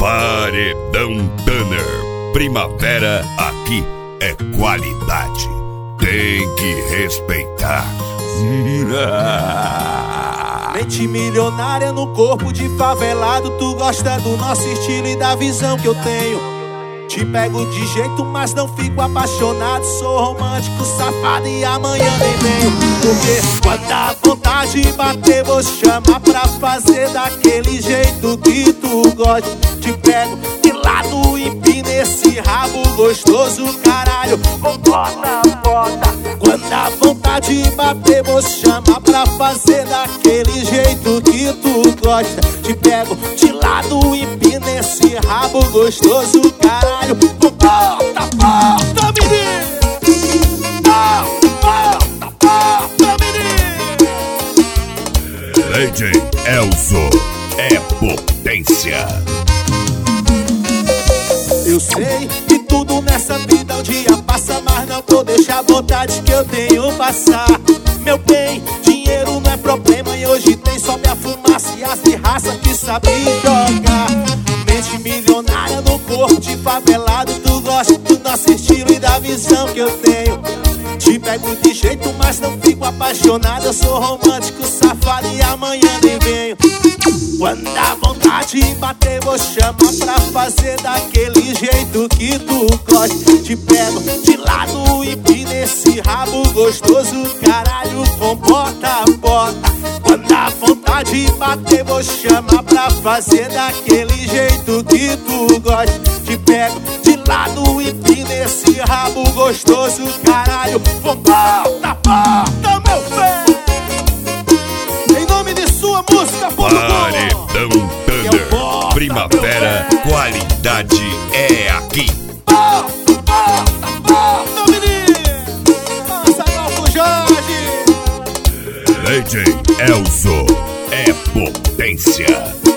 Paredão Tanner. Primavera aqui é qualidade. Tem que respeitar. Mente milionária no corpo de favelado. Tu gosta do nosso estilo e da visão que eu tenho. Te pego de jeito, mas não fico apaixonado. Sou romântico, safado e amanhã nem venho. Porque quando a vontade bater, vou chamar pra fazer daquele jeito que tu gosta. Te pego de lado, empina esse rabo gostoso, caralho. Bota, bota. Quando a vontade bater, vou chamar pra fazer daquele jeito que tu gosta. Te pego de lado, empina esse rabo gostoso, caralho. Bota, bota, menino. Bota, menino. DJ Elzo é potência. Eu sei que tudo nessa vida um dia passa, mas não vou deixar a vontade que eu tenho passar. Meu bem, dinheiro não é problema e hoje tem só minha fumaça e as de raça que sabem jogar. Mente milionária no corpo de favelado. Tu gosta do nosso estilo e da visão que eu tenho. Te pego de jeito, mas não fico apaixonado. Eu sou romântico, safado e amanhã nem venho. Quando a vontade bater, vou chamar pra fazer daquele jeito que tu gosta. Te pego de lado e empina esse rabo gostoso, caralho, com bota, bota. Quando a vontade bater, vou chamar pra fazer daquele jeito que tu gosta. Te pego de lado e empina esse rabo gostoso, caralho, com bota, bota, meu velho. Em nome de sua música, Paredão Tanner. Primavera, qualidade é aqui. Bota, menino. Passa Galpo Jorge. DJ Elzo é potência.